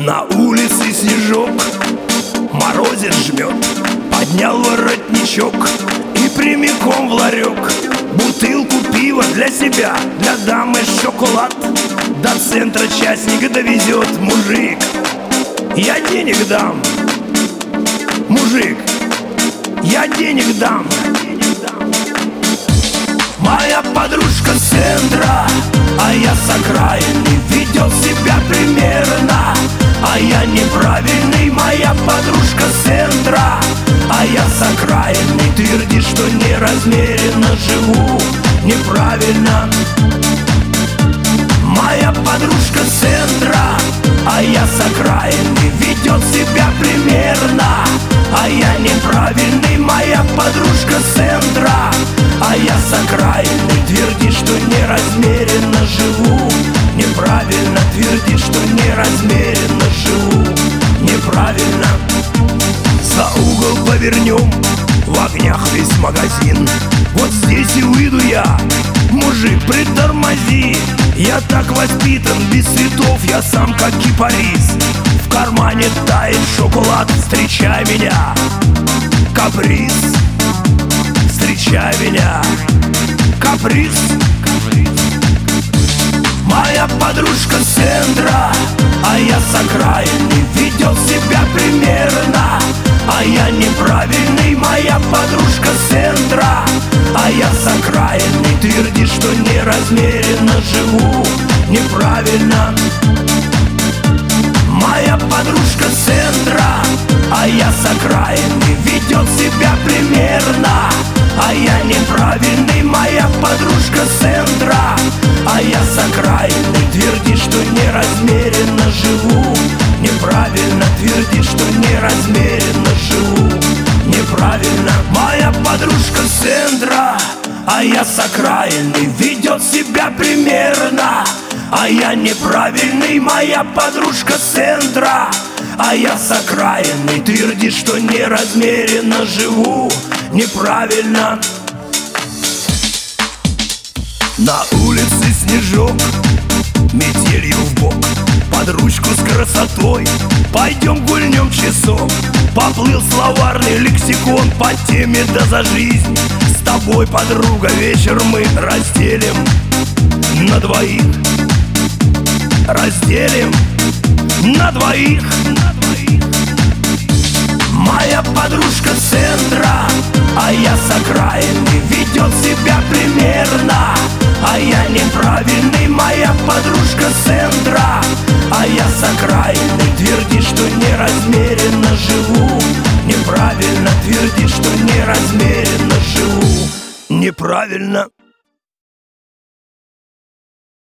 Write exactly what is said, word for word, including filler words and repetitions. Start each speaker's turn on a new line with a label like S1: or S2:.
S1: На улице снежок, морозец жмет. Поднял воротничок и прямиком в ларек. Бутылку пива для себя, для дамы шоколад. До центра частника довезет мужик. Я денег дам, мужик, я денег дам. Моя подружка с центра, а я с окраины, ведет себя примерно, а я неправильный. Моя подружка с центра, а я с окраины, твердит, что неразмеренно живу неправильно. Моя подружка с центра, а я с окраины, ведет себя примерно, а я неправильный. Моя подружка с центра, а я с окраины, твердит, что неразмеренно живу неправильно. Твердит, что неразмеренно живу неправильно. За угол повернем, в огнях весь магазин. Вот здесь и выйду я, мужик, притормози. Я так воспитан, без цветов, я сам как кипарис. В кармане тает шоколад, встречай меня, каприз. Встречай меня, каприз. Моя подружка с центра, а я с окраины, ведет себя примерно, а я неправильный. Моя подружка с центра, а я с окраины, твердит, что неразмеренно живу неправильно. Моя подружка с центра, а я с окраины, ведет себя примерно, а я неправильный. Моя подружка с центра, а я с окраины, твердит, что неразмеренно живу неправильно. Твердит, что неразмеренно живу неправильно. Моя подружка с центра, а я с окраины, ведет себя примерно, а я неправильный. Моя подружка с центра, а я с окраины, твердит, что неразмеренно живу неправильно. На улице снежок, метелью в бок, под ручку с красотой пойдем гульнем часок. Поплыл словарный лексикон по теме «Да за жизнь». С тобой, подруга, вечер мы разделим на двоих. Разделим на двоих. Моя подружка с центра, а я с окраины, ведет себя примерно, а я неправильный. Моя подружка с центра, а я с окраины, твердит, что неразмеренно живу неправильно. Твердит, что неразмеренно живу неправильно.